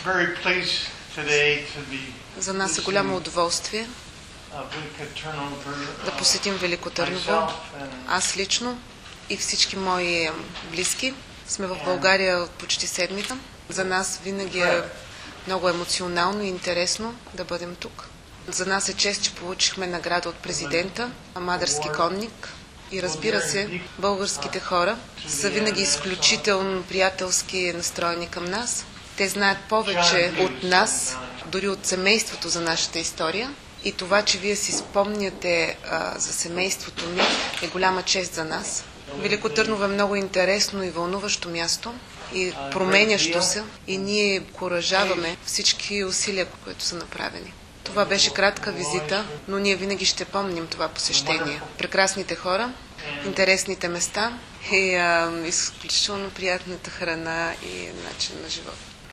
За нас е голямо удоволствие да посетим Велико Търново. Аз лично и всички мои близки сме в България почти седмица. За нас винаги е много емоционално и интересно да бъдем тук. За нас е чест, че получихме награда от президента, Мадърски конник. И разбира се, българските хора са винаги изключително приятелски настроени към нас. Те знаят повече от нас, дори от семейството за нашата история. И това, че вие си спомняте за семейството ми, е голяма чест за нас. Велико Търново е много интересно и вълнуващо място и променящо се. И ние окуражаваме всички усилия, които са направени. Това беше кратка визита, но ние винаги ще помним това посещение. Прекрасните хора, интересните места и изключително приятната храна и начин на живот.